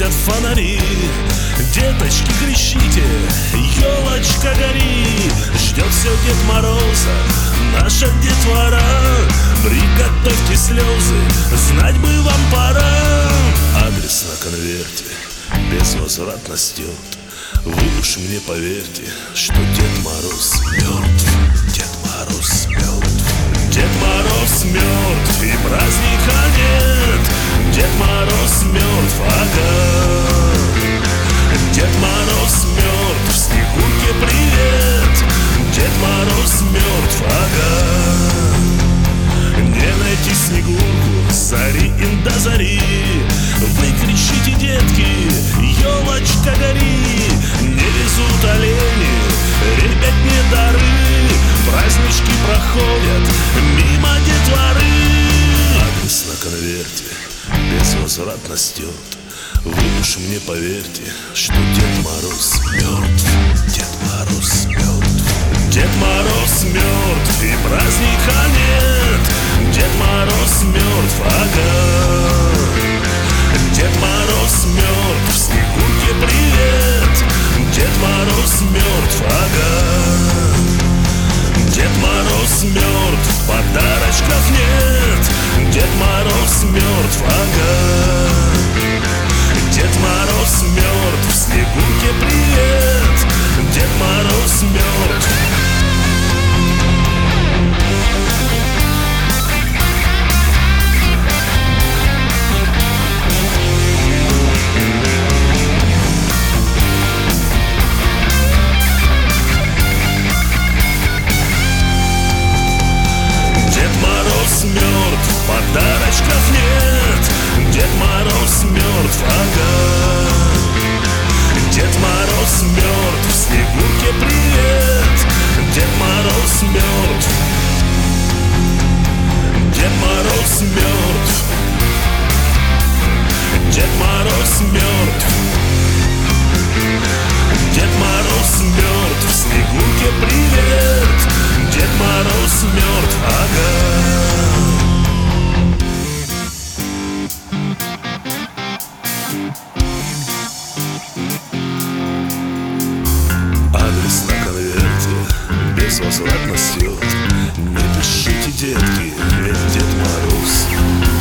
светят фонари. Деточки, кричите, елочка гори. Ждет все Дед Мороза, наша детвора. Приготовьте слезы, знать бы вам пора. Адрес на конверте безвозвратно стерт. Вы уж мне поверьте, что Дед Мороз мертв. Дед Мороз мертв. Дед Мороз мертв, и праздника нет. Дед Мороз мертв, ага. Дед Мороз мертв, Снегурке привет. Дед Мороз мертв, ага. Не найти Снегурку с зари и до зари. Вы кричите, детки, елочка гори. Не везут олени, ребятне дары. Празднички проходят мимо детворы. Адрес на конверте безвозвратно стерт. Вы уж мне поверьте, что Дед Мороз мертв. Дед Мороз мертв. Дед Мороз мертв, и праздника нет. Дед Мороз мертв, ага. Дед Мороз мертв, Снегурке привет. Дед Мороз мертв, ага. Дед Мороз мертв, подарочков нет. Дед Мороз мертв, ага. Дед Мороз мертв, Снегурке привет. Дед Мороз мертв. Мертв, подарочков нет. Дед Мороз мертв, ага. Дед Мороз мертв, Снегурке привет. Дед Мороз мертв. Дед Мороз мертв. Дед Мороз мертв. Дед Мороз мертв, Снегурке привет. Дед Мороз мертв, ага. Адрес на конверте безвозвратно стерт. Не пишите, детки, ведь Дед Мороз